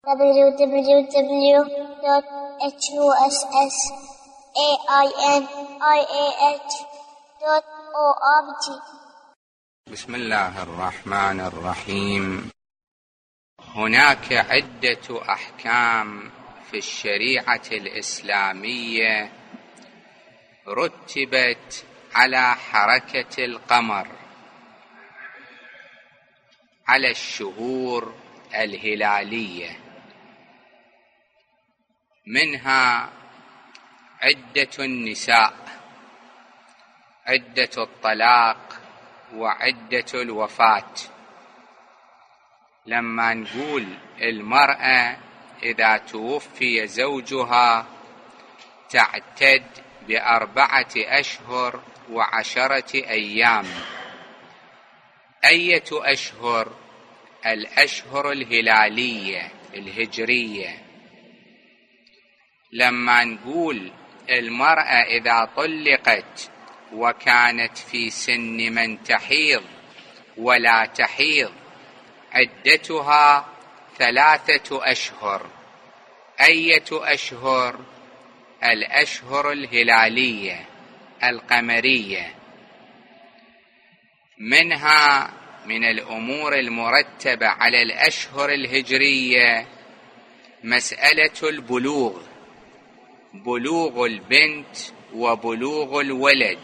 www.hussainih.org. بسم الله الرحمن الرحيم. هناك عدة أحكام في الشريعة الإسلامية رتبت على حركة القمر، على الشهور الهلالية، منها عدة النساء، عدة الطلاق، وعدة الوفاة. لما نقول المرأة إذا توفي زوجها تعتد ب4 أشهر و10 أيام. أية أشهر؟ الأشهر الهلالية الهجرية. لما نقول المرأة إذا طلقت وكانت في سن من تحيض ولا تحيض عدتها 3 أشهر. أية أشهر؟ الأشهر الهلالية القمرية. منها من الأمور المرتبة على الأشهر الهجرية مسألة البلوغ، بلوغ البنت وبلوغ الولد.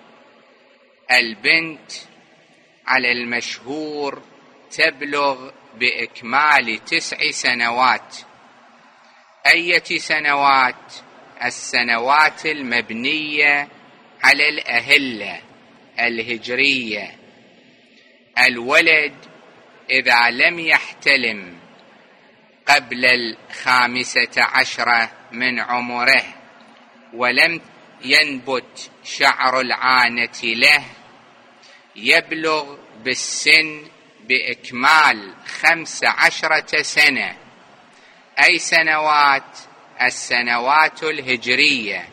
البنت على المشهور تبلغ بإكمال 9 سنوات. أية سنوات؟ السنوات المبنية على الأهلة الهجرية. الولد إذا لم يحتلم قبل 15 من عمره ولم ينبت شعر العانة له يبلغ بالسن بإكمال 15 سنة. أي سنوات؟ السنوات الهجرية.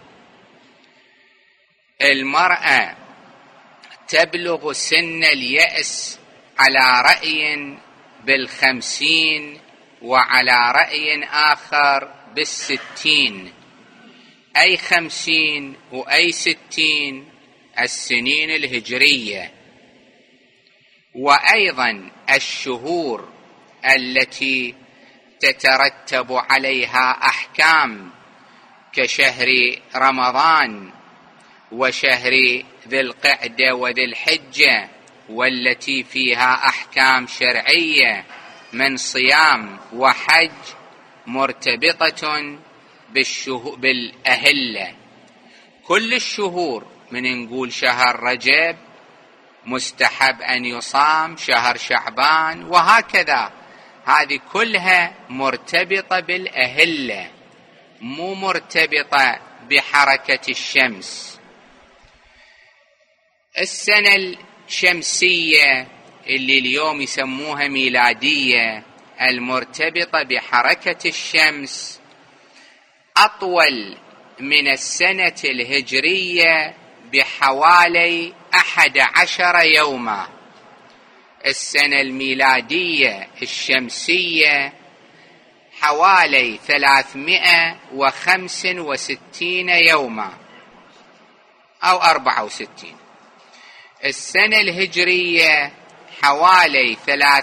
المرأة تبلغ سن اليأس على رأي ب50 وعلى رأي آخر ب60. أي 50 وأي 60 السنين الهجرية. وأيضا الشهور التي تترتب عليها أحكام كشهر رمضان وشهر ذي القعدة وذي الحجة، والتي فيها أحكام شرعية من صيام وحج مرتبطة بالأهلة. كل الشهور، من نقول شهر رجب مستحب أن يصام، شهر شعبان، وهكذا. هذه كلها مرتبطة بالأهلة، مو مرتبطة بحركة الشمس. السنة الشمسية اللي اليوم يسموها ميلادية المرتبطة بحركة الشمس أطول من السنة الهجرية بحوالي 11 يوما. السنة الميلادية الشمسية حوالي 365 يوما أو 64. السنة الهجرية حوالي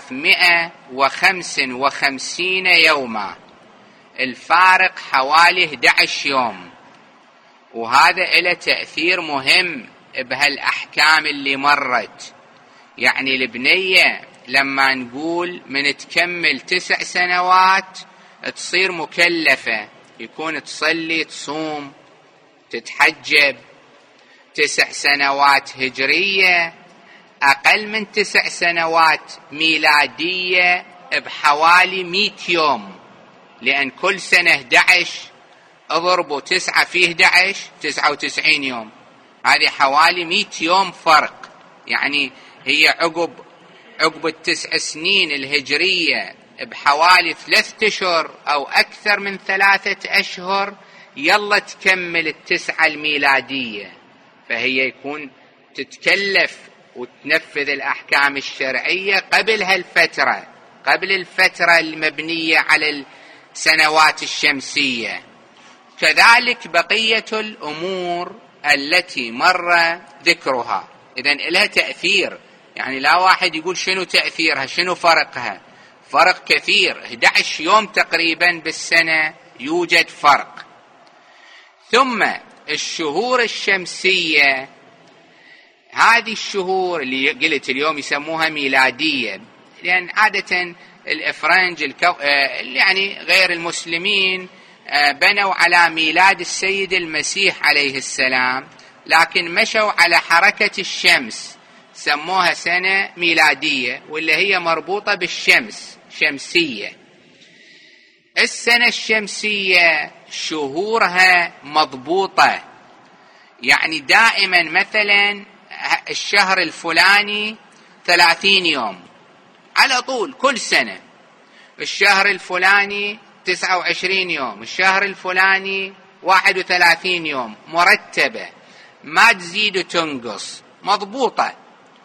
355 يوما. الفارق حوالي 11 يوم. وهذا له تأثير مهم بهالأحكام اللي مرت. يعني البنية لما نقول من تكمل 9 سنوات تصير مكلفة، يكون تصلي، تصوم، تتحجب. 9 سنوات هجرية أقل من 9 سنوات ميلادية بحوالي 100 يوم، لأن كل سنة 11 اضربوا 9 في 11 99 يوم. هذه حوالي 100 يوم فرق. يعني هي عقب 9 سنين الهجرية بحوالي 3 أشهر أو أكثر من 3 أشهر يلا تكمل 9 الميلادية. فهي يكون تتكلف وتنفذ الأحكام الشرعية قبل هالفترة، قبل الفترة المبنية على سنوات الشمسية. كذلك بقية الأمور التي مر ذكرها، إذن لها تأثير. يعني لا واحد يقول شنو تأثيرها، شنو فرقها، فرق كثير. 11 يوم تقريبا بالسنة يوجد فرق. ثم الشهور الشمسية، هذه الشهور اللي قلت اليوم يسموها ميلادية، لأن عادة الإفرنج يعني غير المسلمين بنوا على ميلاد السيد المسيح عليه السلام، لكن مشوا على حركة الشمس سموها سنة ميلادية، واللي هي مربوطة بالشمس، شمسية. السنة الشمسية شهورها مضبوطة، يعني دائما مثلا الشهر الفلاني 30 يوم على طول كل سنة، الشهر الفلاني 29 يوم، الشهر الفلاني 31 يوم، مرتبة ما تزيد وتنقص، مضبوطة.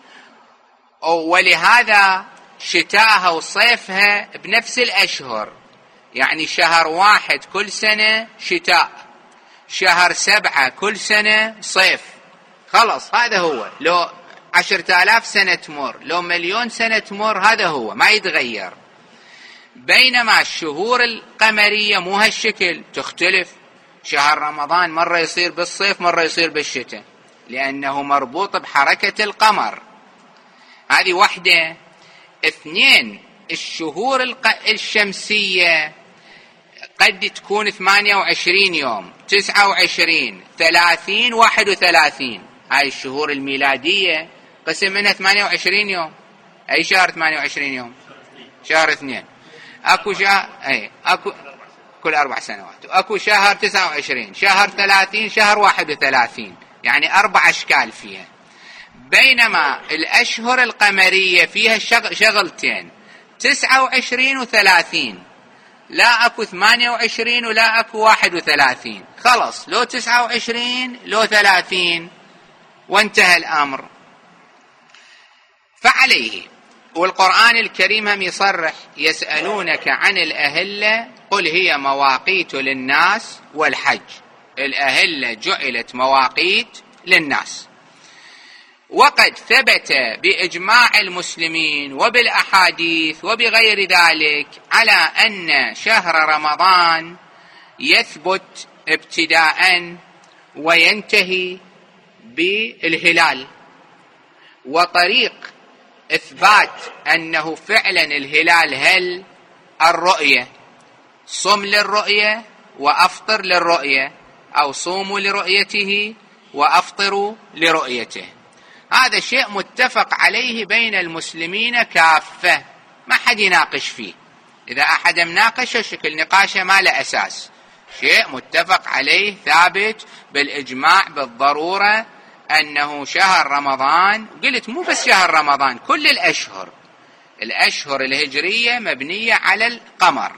ولهذا شتاءها وصيفها بنفس الأشهر، يعني شهر 1 كل سنة شتاء، شهر 7 كل سنة صيف. خلص هذا هو، لو 10,000 سنة تمر، لو 1,000,000 سنة تمر، هذا هو ما يتغير. بينما الشهور القمرية مو هالشكل، تختلف. شهر رمضان مرة يصير بالصيف مرة يصير بالشتاء، لأنه مربوط بحركة القمر. هذه واحدة. 2، الشهور الشمسية قد تكون 28 يوم، 29، 30، 31. هاي الشهور الميلادية قسم منها 28 يوم. أي شهر 28 يوم؟ شهر 2. أكو شهر أكو كل 4 سنوات، وأكو شهر 29، شهر 30، شهر 31، يعني 4 أشكال فيها. بينما الأشهر القمرية فيها شغلتين، 29 و30، لا أكو 28 ولا أكو 31. خلص، لو 29 لو 30 وانتهى الأمر. فعليه، والقرآن الكريم هم يصرح: يسألونك عن الأهلة قل هي مواقيت للناس والحج. الأهلة جعلت مواقيت للناس. وقد ثبت بإجماع المسلمين وبالأحاديث وبغير ذلك على أن شهر رمضان يثبت ابتداء وينتهي بالهلال. وطريق إثبات أنه فعلا الهلال هل الرؤية، صم للرؤية وأفطر للرؤية، أو صوموا لرؤيته وأفطروا لرؤيته. هذا شيء متفق عليه بين المسلمين كافة، ما حد يناقش فيه. إذا أحد مناقش شكل نقاشه ما له أساس، شيء متفق عليه ثابت بالإجماع بالضرورة أنه شهر رمضان. قلت مو بس شهر رمضان، كل الأشهر الهجرية مبنية على القمر.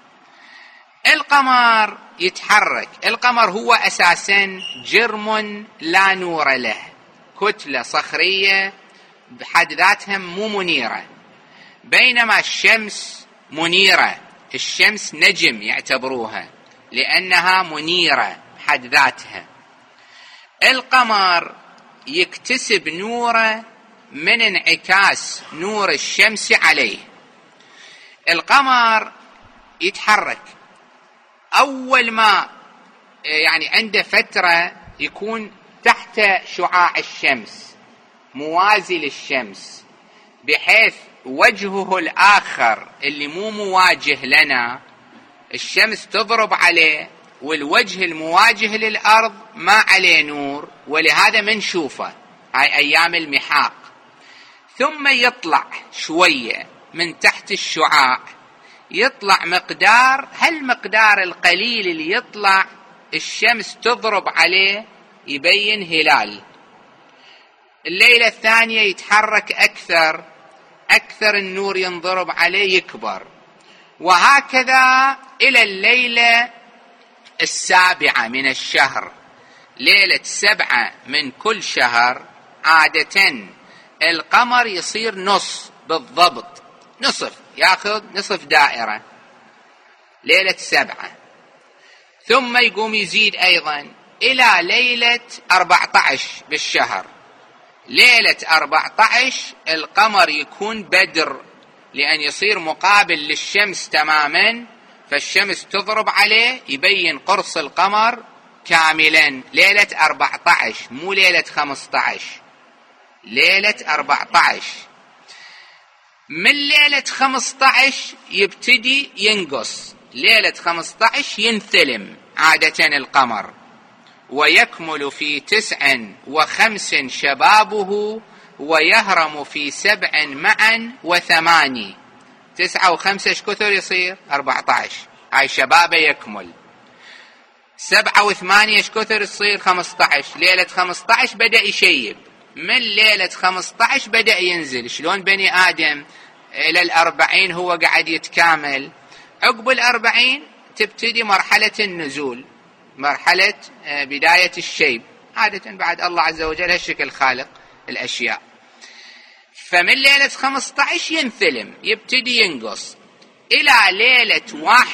القمر يتحرك، القمر هو أساسا جرم لا نور له، كتلة صخرية بحد ذاتها مو منيرة، بينما الشمس منيرة. الشمس نجم يعتبروها لأنها منيرة بحد ذاتها. القمر يكتسب نوره من انعكاس نور الشمس عليه. القمر يتحرك أول ما يعني عنده فترة يكون تحت شعاع الشمس، موازي للشمس، بحيث وجهه الآخر اللي مو مواجه لنا الشمس تضرب عليه، والوجه المواجه للأرض ما عليه نور، ولهذا منشوفه. هاي أيام المحاق. ثم يطلع شوية من تحت الشعاع، يطلع مقدار، هالمقدار القليل اللي يطلع الشمس تضرب عليه يبين هلال. الليلة الثانية يتحرك أكثر النور ينضرب عليه يكبر، وهكذا إلى الليلة 7 من الشهر. ليلة 7 من كل شهر عادة القمر يصير نص بالضبط، نصف، ياخذ نصف دائرة. ليلة 7، ثم يقوم يزيد أيضا إلى ليلة 14 بالشهر. ليلة 14 القمر يكون بدر، لأن يصير مقابل للشمس تماما، فالشمس تضرب عليه يبين قرص القمر كاملا. ليلة 14 مو ليلة 15، ليلة 14. من ليلة 15 يبتدي ينقص، ليلة 15 ينثلم عادة القمر، ويكمل في 9 و5 شبابه، ويهرم في 7 معا و8. 9 و5 ايش كثر يصير؟ 14، هاي شبابه يكمل. 7 و8 ايش كثر يصير؟ 15. ليلة 15 بدأ يشيب، من ليلة 15 بدأ ينزل. شلون بني آدم إلى 40 هو قاعد يتكامل، عقب 40 تبتدي مرحلة النزول، مرحلة بداية الشيب، عادة بعد الله عز وجل هالشكل خالق الأشياء. فمن ليلة 15 ينثلم، يبتدي ينقص إلى ليلة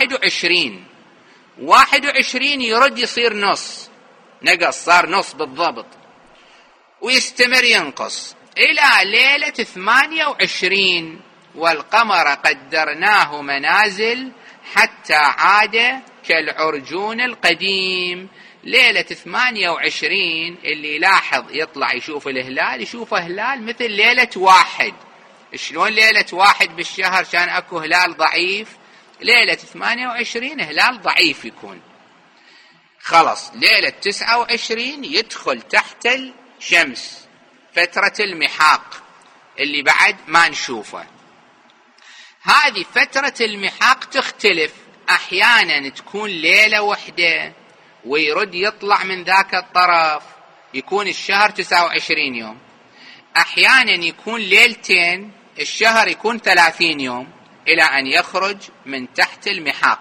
21 يرد يصير نص، نقص صار نص بالضبط، ويستمر ينقص إلى ليلة 28. والقمر قدرناه منازل حتى عاد كالعرجون القديم. ليلة 28 اللي يلاحظ يطلع يشوف الهلال، يشوفه هلال مثل ليلة 1. شلون ليلة 1 بالشهر كان اكو هلال ضعيف، ليلة 28 هلال ضعيف يكون. خلص ليلة 29 يدخل تحت الشمس، فترة المحاق اللي بعد ما نشوفه. هذه فترة المحاق تختلف، أحيانا تكون ليلة واحدة ويرد يطلع من ذاك الطرف، يكون الشهر 29 يوم. أحيانا يكون ليلتين، الشهر يكون 30 يوم إلى أن يخرج من تحت المحاق.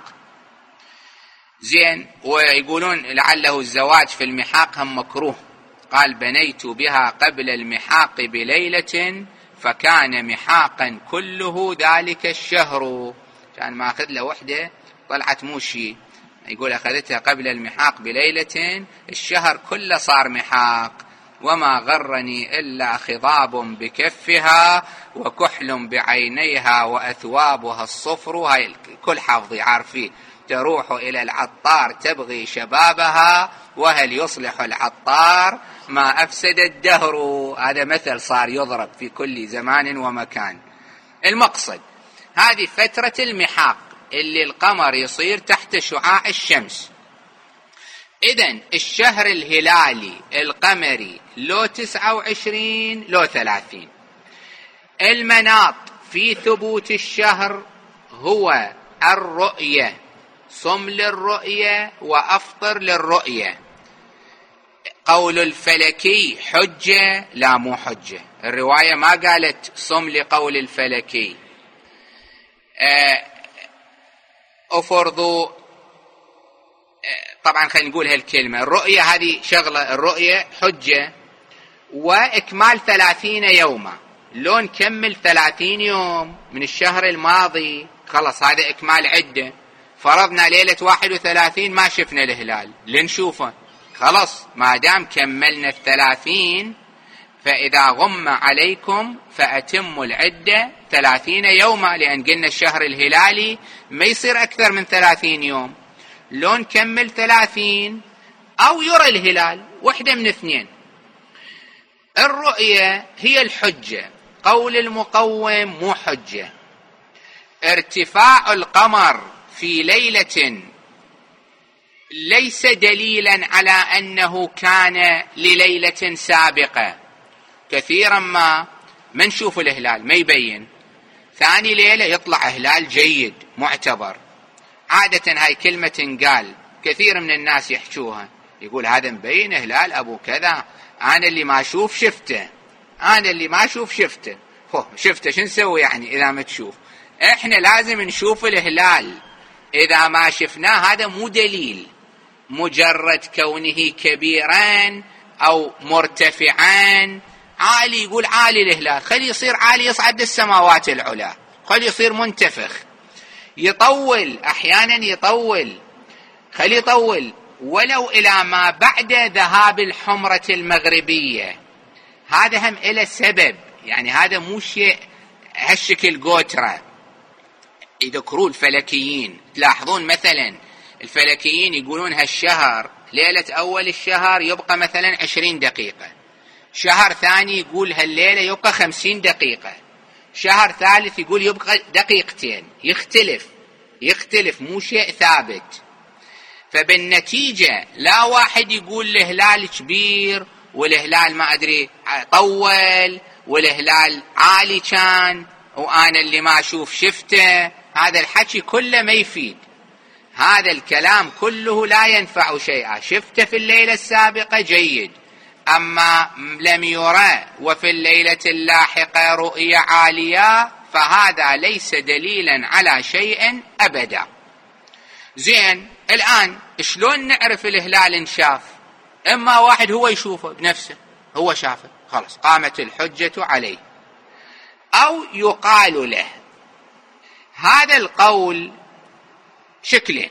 زين، ويقولون لعله الزواج في المحاق هم مكروه، قال بنيت بها قبل المحاق بليلة فكان محاقا كله ذلك الشهر. كان ما أخذ له وحدة طلعت موشي، يقول أخذتها قبل المحاق بليلة، الشهر كله صار محاق. وما غرني إلا خضاب بكفها وكحل بعينيها وأثوابها الصفر. هاي كل حافظي عارفيه. تروح إلى العطار تبغي شبابها، وهل يصلح العطار ما أفسد الدهر. هذا مثل صار يضرب في كل زمان ومكان. المقصد هذه فترة المحاق اللي القمر يصير تحت شعاع الشمس. إذن الشهر الهلالي القمري لو 29 لو 30. المناط في ثبوت الشهر هو الرؤية، صم للرؤية وأفطر للرؤية. قول الفلكي حجة؟ لا مو حجة، الرواية ما قالت صم لقول الفلكي. أفرضوا طبعا خلينا نقول هالكلمة، الرؤية هذه شغلة، الرؤية حجة وإكمال 30 يوما. لو نكمل 30 يوم من الشهر الماضي خلص هذا إكمال عدة. فرضنا ليلة 31 ما شفنا الهلال، لنشوفه خلص، ما دام كملنا 30 فإذا غم عليكم فأتموا العدة 30 يوما، لأن قلنا الشهر الهلالي ما يصير أكثر من 30 يوم. لو نكمل 30 أو يرى الهلال، واحدة من اثنين. الرؤية هي الحجة، قول المقوم مو حجة. ارتفاع القمر في ليلة ليس دليلا على أنه كان لليلة سابقة. كثيرا ما نشوف الهلال ما يبين، ثاني ليلة يطلع هلال جيد معتبر. عادة هاي كلمة تنقال، كثير من الناس يحكوها، يقول هذا مبين هلال أبو كذا، أنا اللي ما أشوف شفته، أنا اللي ما أشوف شفته. شفته شو نسوي يعني إذا ما تشوف؟ إحنا لازم نشوف الهلال، إذا ما شفناه هذا مو دليل. مجرد كونه كبيران أو مرتفعان، عالي يقول عالي الهلال، خلي يصير عالي يصعد السماوات العلى، خلي يصير منتفخ. يطول أحيانا، يطول، خلي يطول ولو إلى ما بعد ذهاب الحمرة المغربية. هذا هم إلى سبب، يعني هذا مو شيء هالشكل قوترة. يذكرون الفلكيين، تلاحظون مثلا الفلكيين يقولون هالشهر ليلة أول الشهر يبقى مثلا 20 دقيقة، شهر ثاني يقول هالليلة يبقى 50 دقيقة، شهر ثالث يقول يبقى دقيقتين. يختلف مو شيء ثابت. فبالنتيجة لا واحد يقول الهلال كبير والهلال ما أدري طول والهلال عالي كان وأنا اللي ما أشوف شفته. هذا الحكي كله ما يفيد، هذا الكلام كله لا ينفع شيئا. شفته في الليلة السابقة جيد، أما لم يرى وفي الليلة اللاحقة رؤية عالية فهذا ليس دليلا على شيء أبدا. زين، الآن شلون نعرف الهلال انشاف؟ إما واحد هو يشوفه بنفسه، هو شافه خلاص قامت الحجة عليه، أو يقال له. هذا القول شكلين،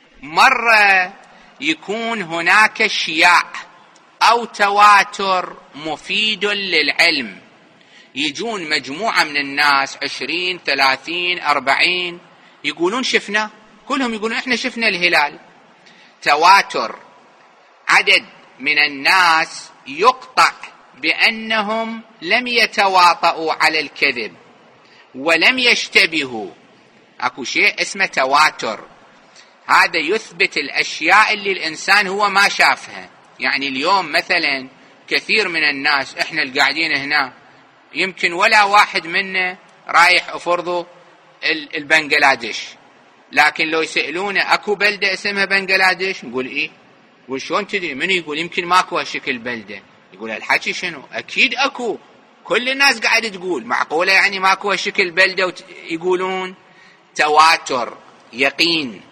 مرة يكون هناك شياع أو تواتر مفيد للعلم، يجون مجموعة من الناس 20 30 40 يقولون شفنا، كلهم يقولون احنا شفنا الهلال. تواتر، عدد من الناس يقطع بأنهم لم يتواطؤوا على الكذب ولم يشتبهوا. اكو شيء اسمه تواتر، هذا يثبت الاشياء اللي الانسان هو ما شافها. يعني اليوم مثلا كثير من الناس احنا اللي قاعدين هنا يمكن ولا واحد منا رايح افرضوا البنغلاديش، لكن لو يسألونه اكو بلدة اسمها بنغلاديش نقول ايه، يقول شلون تدري؟ من يقول يمكن ماكو هالشكل بلدة، يقول الحكي شنو؟ اكيد اكو، كل الناس قاعدة تقول، معقولة يعني ماكو هالشكل بلدة يقولون؟ تواتر، يقين.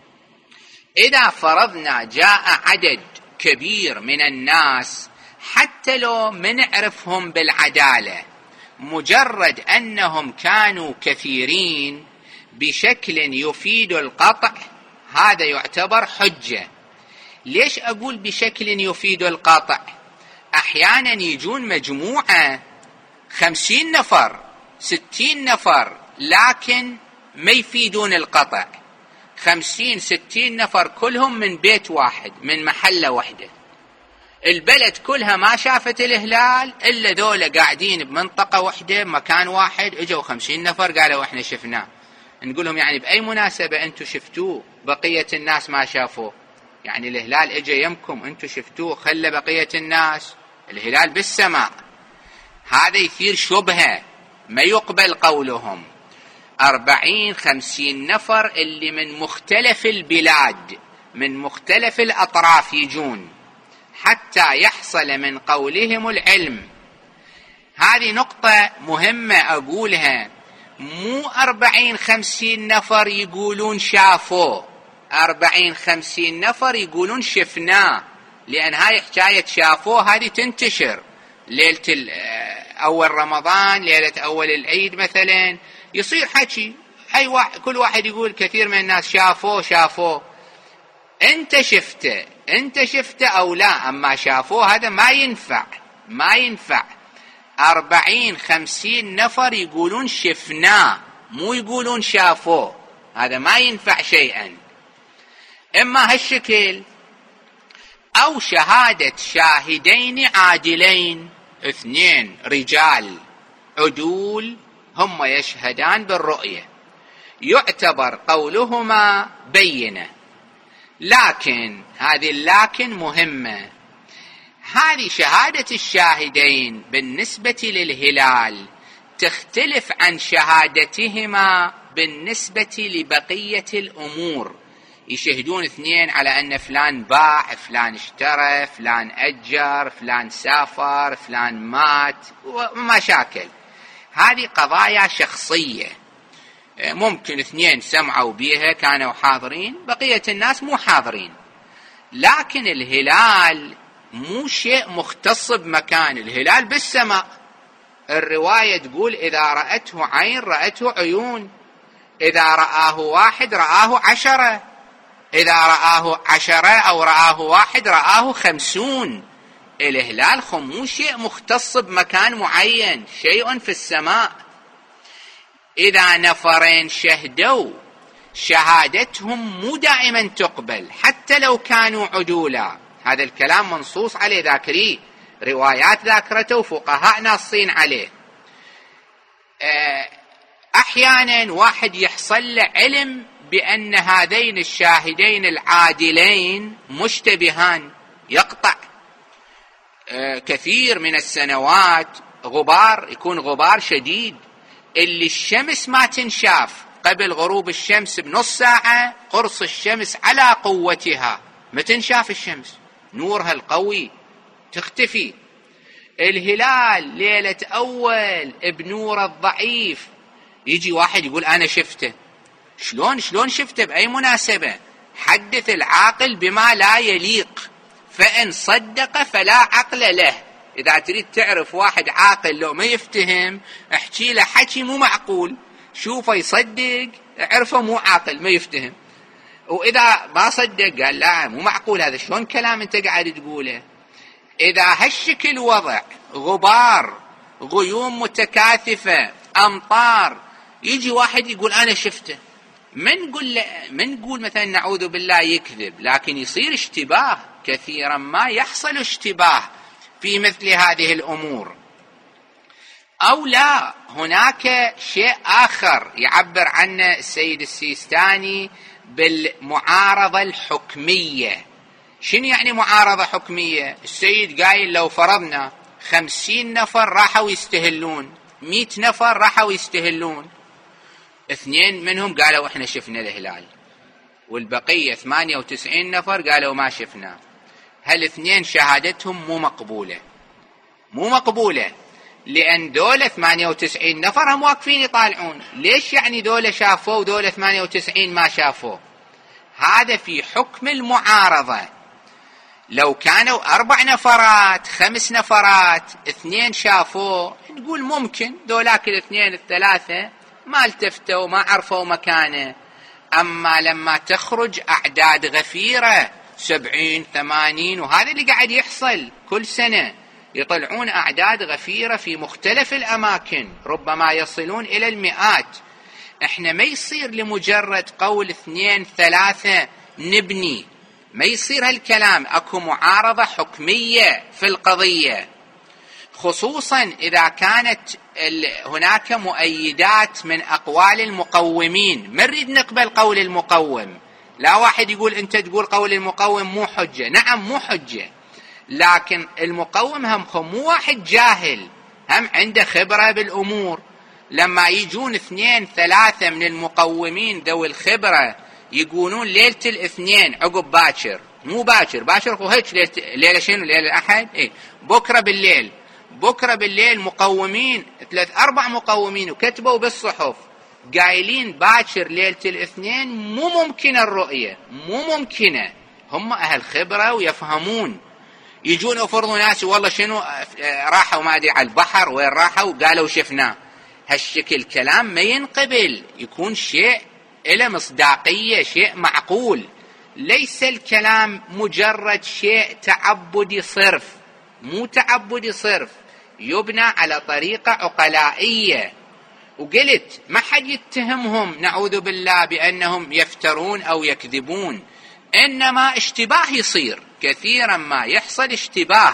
إذا فرضنا جاء عدد كبير من الناس حتى لو منعرفهم بالعدالة، مجرد أنهم كانوا كثيرين بشكل يفيد القطع، هذا يعتبر حجة. ليش أقول بشكل يفيد القطع؟ أحيانا يجون مجموعة 50 نفر 60 نفر لكن ما يفيدون القطع، 50 60 نفر كلهم من بيت واحد من محلة واحدة، البلد كلها ما شافت الهلال إلا ذولا قاعدين بمنطقة واحدة مكان واحد، اجوا 50 نفر قالوا احنا شفناه. نقول لهم يعني بأي مناسبة أنتوا شفتوه بقية الناس ما شافوه؟ يعني الهلال اجى يمكم أنتوا شفتوه خلى بقية الناس، الهلال بالسماء. هذا يثير شبهة، ما يقبل قولهم. 40 50 نفر اللي من مختلف البلاد من مختلف الأطراف يجون حتى يحصل من قولهم العلم. هذه نقطة مهمة أقولها، مو 40 50 نفر يقولون شافوا، 40 50 نفر يقولون شفناه، لأن هاي حكاية شافوه هذه تنتشر ليلة أول رمضان، ليلة أول العيد مثلا، يصير حكي أي واحد كل واحد يقول، كثير من الناس شافوه. أنت شفته أو لا، أما شافوه هذا ما ينفع. 40 50 نفر يقولون شفناه مو يقولون شافوه، هذا ما ينفع شيئا. إما هالشكل أو شهادة شاهدين عادلين، 2 رجال عدول هم يشهدان بالرؤية، يعتبر قولهما بينة. لكن هذه اللكن مهمة، هذه شهادة الشاهدين بالنسبة للهلال تختلف عن شهادتهما بالنسبة لبقية الأمور. يشهدون 2 على أن فلان باع، فلان اشترى، فلان أجر، فلان سافر، فلان مات، ومشاكل. هذه قضايا شخصية، ممكن 2 سمعوا بيها كانوا حاضرين، بقية الناس مو حاضرين. لكن الهلال مو شيء مختص بمكان، الهلال بالسماء. الرواية تقول إذا رأته عين رأته عيون، إذا رآه 1 رآه 10، إذا رآه 10 أو رآه 1 رآه 50. الهلال مو شيء مختص بمكان معين، شيء في السماء. إذا نفرين شهدوا، شهادتهم مو دائما تقبل حتى لو كانوا عدولا. هذا الكلام منصوص عليه، ذاكريه، روايات ذاكرته وفقهاء ناصين عليه. أحيانا واحد يحصل له علم بأن هذين الشاهدين العادلين مشتبهان، يقطع كثير من السنوات غبار، يكون غبار شديد، اللي الشمس ما تنشاف قبل غروب الشمس بنص ساعة، قرص الشمس على قوتها ما تنشاف الشمس، نورها القوي تختفي. الهلال ليلة أول بنور الضعيف، يجي واحد يقول أنا شفته. شلون شفته؟ بأي مناسبة؟ حدث العاقل بما لا يليق، فإن صدق فلا عقل له. إذا تريد تعرف واحد عاقل لو ما يفتهم، احكي له حكي مو معقول، شوفه يصدق اعرفه مو عاقل ما يفتهم. وإذا ما صدق قال لا مو معقول هذا، شلون كلام أنت قاعد تقوله؟ إذا هالشكل وضع، غبار، غيوم متكاثفة، أمطار، يجي واحد يقول أنا شفته، من نقول مثلا نعوذ بالله يكذب، لكن يصير اشتباه. كثيرا ما يحصل اشتباه في مثل هذه الأمور. أو لا، هناك شيء آخر يعبر عنه السيد السيستاني بالمعارضة الحكمية. شنو يعني معارضة حكمية؟ السيد قايل لو فرضنا 50 نفر راحوا يستهلون، 100 نفر راحوا يستهلون، 2 منهم قالوا احنا شفنا الهلال، والبقية 98 نفر قالوا ما شفنا. هال2 شهادتهم مو مقبولة، لأن دولة 98 نفر هم واقفين يطالعون. ليش يعني دولة شافوا ودولة 98 ما شافوا؟ هذا في حكم المعارضة. لو كانوا 4 نفرات 5 نفرات 2 شافوا، نقول ممكن دولاك 2 3 ما التفتوا ما عرفوا مكانه. أما لما تخرج أعداد غفيرة 70 80، وهذا اللي قاعد يحصل كل سنة، يطلعون أعداد غفيرة في مختلف الأماكن، ربما يصلون إلى المئات. احنا ما يصير لمجرد قول 2 3 نبني، ما يصير هالكلام، اكو معارضة حكمية في القضية، خصوصا إذا كانت هناك مؤيدات من أقوال المقومين. ما نريد نقبل قول المقوم، لا واحد يقول أنت تقول قول المقوم مو حجة، نعم مو حجة، لكن المقوم هم مو واحد جاهل، هم عنده خبرة بالأمور. لما يجون 2 3 من المقومين ذوي الخبرة يقولون ليلة الاثنين عقب باكر، مو باكر هو هيك ليلة شنو؟ ليلة الأحد، بكرة بالليل مقومين 3 4 مقومين وكتبوا بالصحف قايلين باكر ليلة الاثنين مو ممكنة الرؤية، مو ممكنة. هم أهل خبرة ويفهمون. يجون يفرضوا ناس والله شنو راحوا ما أدري على البحر وين راحوا قالوا شفناه. هالشكل كلام ما ينقبل، يكون شيء إلى مصداقية، شيء معقول، ليس الكلام مجرد شيء تعبدي صرف، مو تعبدي صرف، يبنى على طريقة عقلائية. وقلت ما حد يتهمهم نعوذ بالله بأنهم يفترون أو يكذبون، إنما اشتباه يصير، كثيرا ما يحصل اشتباه.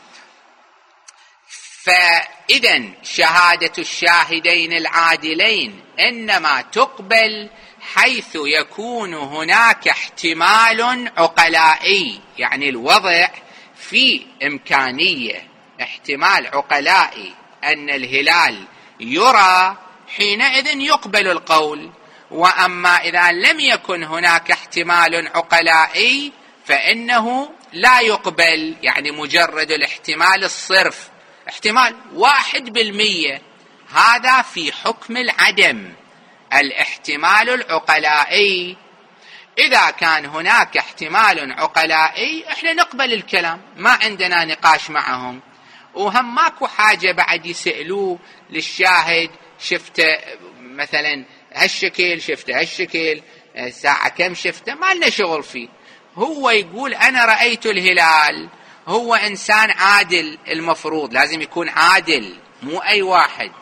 فإذا شهادة الشاهدين العادلين إنما تقبل حيث يكون هناك احتمال عقلائي، يعني الوضع في إمكانية، احتمال عقلائي أن الهلال يرى، حينئذ يقبل القول. وأما إذا لم يكن هناك احتمال عقلائي فإنه لا يقبل، يعني مجرد الاحتمال الصرف، احتمال 1%، هذا في حكم العدم. الاحتمال العقلائي، إذا كان هناك احتمال عقلائي احنا نقبل الكلام، ما عندنا نقاش معهم. وهم ماكو حاجة بعد يسألوه للشاهد شفت مثلا هالشكل شفته، هالشكل الساعة كم شفته، ما لنا شغل فيه. هو يقول أنا رأيت الهلال، هو إنسان عادل، المفروض لازم يكون عادل، مو أي واحد.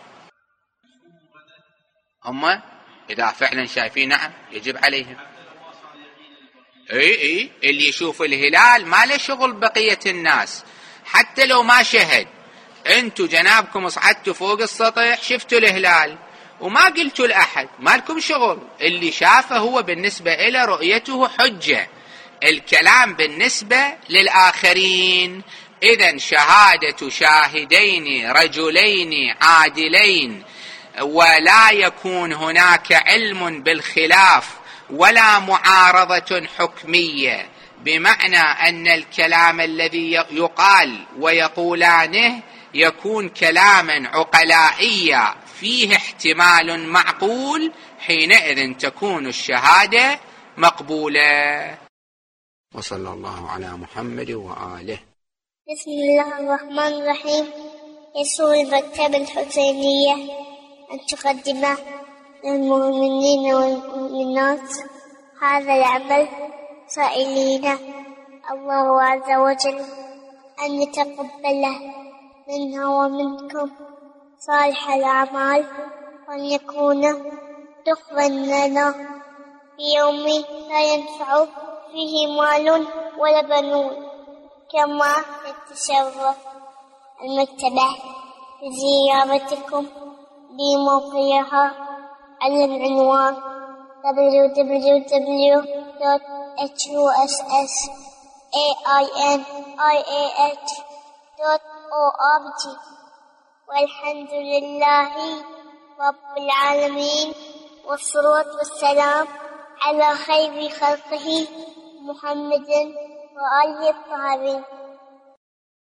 هم إذا فعلا شايفين نعم يجب عليهم. اي اللي يشوف الهلال ما له شغل بقية الناس، حتى لو ما شهد. انتوا جنابكم صعدتوا فوق السطح شفتوا الهلال وما قلتوا لأحد، ما لكم شغل. اللي شافه هو بالنسبة إلى رؤيته حجة، الكلام بالنسبة للآخرين. إذن شهادة شاهدين رجلين عادلين ولا يكون هناك علم بالخلاف ولا معارضة حكمية، بمعنى أن الكلام الذي يقال ويقولانه يكون كلاما عقلائيا فيه احتمال معقول، حينئذ تكون الشهادة مقبولة. وصلى الله على محمد وآله. بسم الله الرحمن الرحيم. يسر المكتبة الحسينية أن تقدم للمؤمنين والمؤمنات هذا العمل، سائلين الله عز وجل أن يتقبله منا ومنكم صالح الأعمال، وأن يكون دخلا لنا في يوم لا ينفع فيه مال ولا بنون. كما يتشرف المكتبة بزيارتكم بموقعها على العنوان www.hussainih.org. والحمد لله رب العالمين، والصلاة والسلام على خير خلقه محمد وآله الطاهرين.